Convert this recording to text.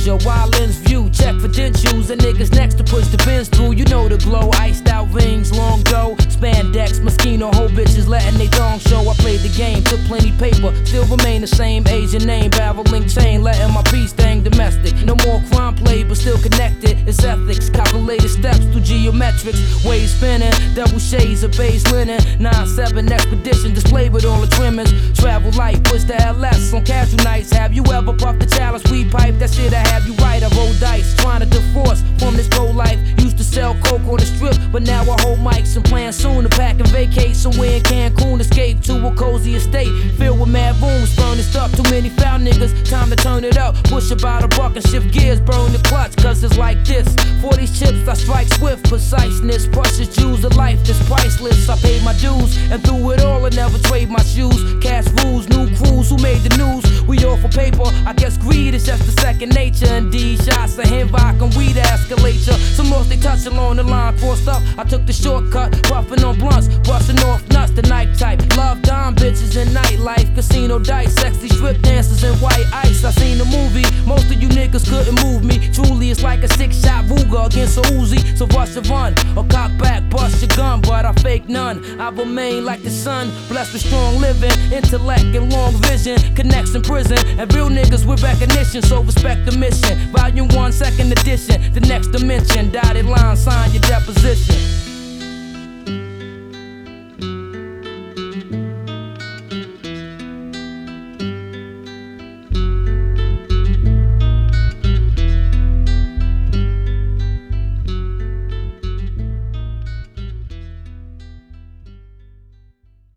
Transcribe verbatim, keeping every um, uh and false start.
enclosure, wild lens view. Check for dentures and niggas next to push the bins through. You know the glow, iced out rings, long dough, spandex, Moschino, whole bitches letting they thong show. I played the game, took plenty paper, still remain the same Asian name, barrel link chain, letting my peace thing domestic. No more crime played, but still connected. It's ethics, calculated steps through geometrics, waves spinning, double shades of base linen, nine seven expedition display with all the trimmings. Travel light, push the L S on casual nights. Have you ever puffed the chalice weed pipe? That shit I have you right. I roll dice, trying to divorce from this pro life. Used to sell coke on the strip, but now I hold mics and plan soon to pack and vacate somewhere in Cancun. Escape to a cozy estate filled with mad rooms, furnished up. Too many foul niggas, time to turn it up. Push about a buck and shift gears, burn the clutch, cause it's like this. For these chips I strike swift, preciseness, precious jewels of life that's priceless. I paid my dues, and through it all I never trade my shoes. Cash rules, new crews, who made the news? We all for paper, I guess greed is just a second nature. Indeed, shots of him rock and weed escalate ya. Some more they touch along the line, forced up. I took the shortcut, puffing on blunts, busting off nuts, the night type. Love dime bitches and nightlife, casino dice, sexy strip dancers and white ice. I seen the movie, most of you niggas couldn't move me. Truly, it's like a six-shot Ruger against a Uzi. So rush and run, or cock back, bust your gun, but I fake none. I remain like the sun, blessed with strong living, intellect and long vision, connects in prison, and real niggas with recognition. So respect the mission. Volume one, second edition, the next dimension. Dotted line, sign your deposition.